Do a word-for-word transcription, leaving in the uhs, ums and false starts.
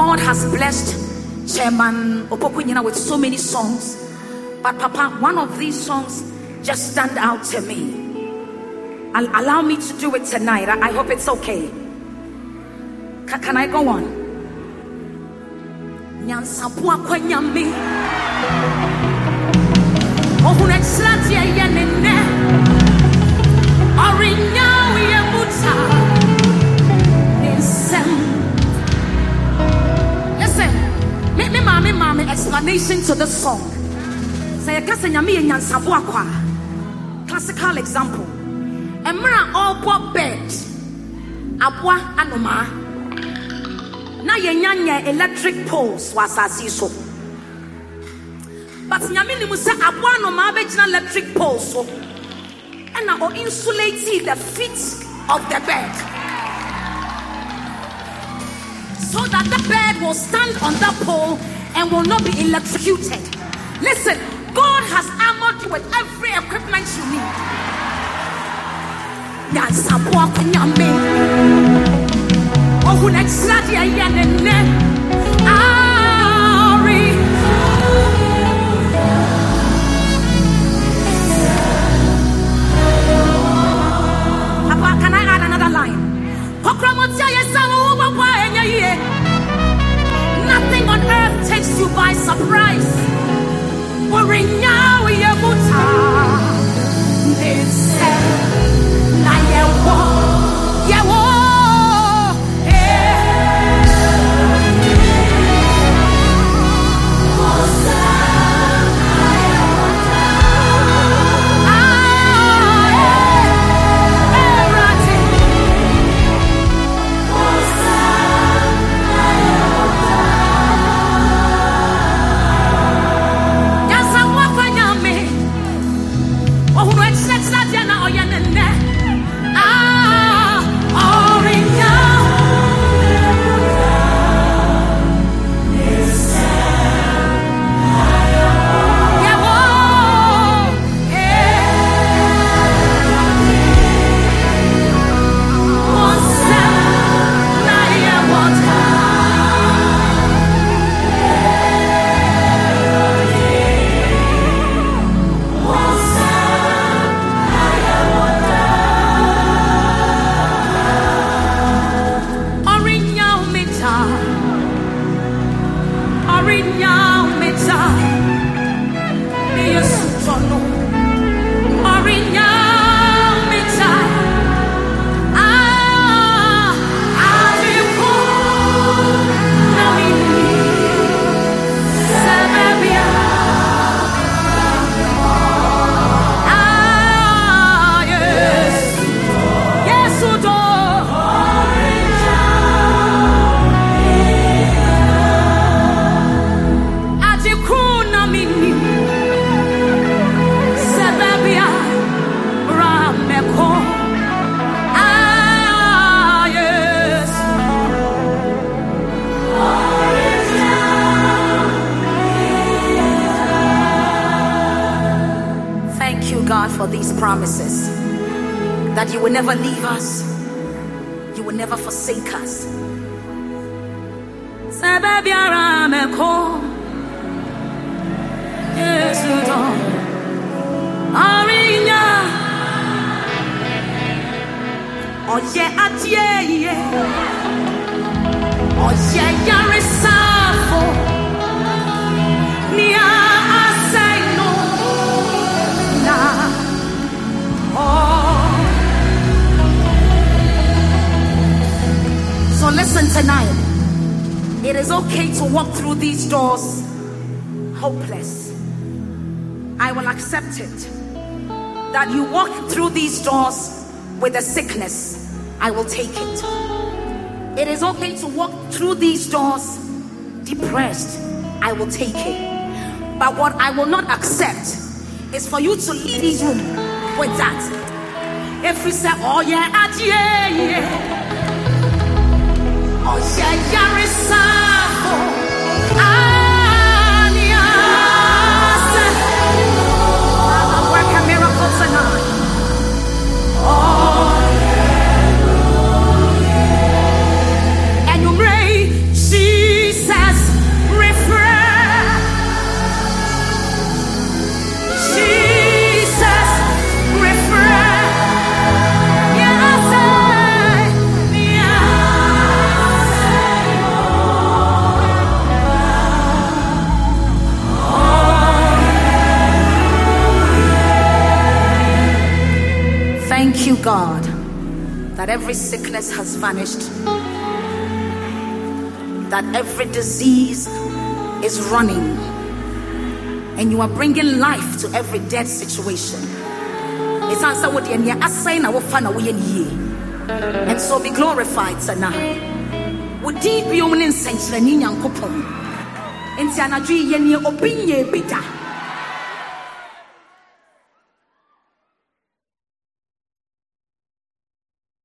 God has blessed Chairman Opokunyina with so many songs, but Papa, one of these songs just stand out to me. I'll allow me to do it tonight. I, I hope it's okay. Can, can I go on? Nyansapua kwenyami ohune slati ya nene orinya we muta insem. Listen, me me mama mama explanation to the song. Say kase nyame nyansapua kwa. Classical example. Emra all bed abwa anoma na yenyanya electric poles was so. But nyame ni mu say abwa anoma be gina electric poles so and na o insulate the feet of the bed so that the bed will stand on the pole and will not be electrocuted. Listen, God has armored you with every equipment you need. Nyansapua kwenyame ohune slati ya nene ari. Papa, can I add another line? Nothing on earth takes you by surprise. For these promises that you will never leave us, you will never forsake us. So listen tonight, it is okay to walk through these doors hopeless. I will accept it. That you walk through these doors with a sickness, I will take it. It is okay to walk through these doors depressed, I will take it. But what I will not accept is for you to leave this room with that. If we say, oh yeah, yeah, yeah. Oh yeah, yeah, I'll work a miracle tonight. Oh, hallelujah. And you may see. that every sickness has vanished, that every disease is running, and you are bringing life to every dead situation. It's answer what you assign our fan away in ye. And so be glorified tonight. Would deep be only sense the Nyan Kupon. In Tianadri Yeni Opinye Bita.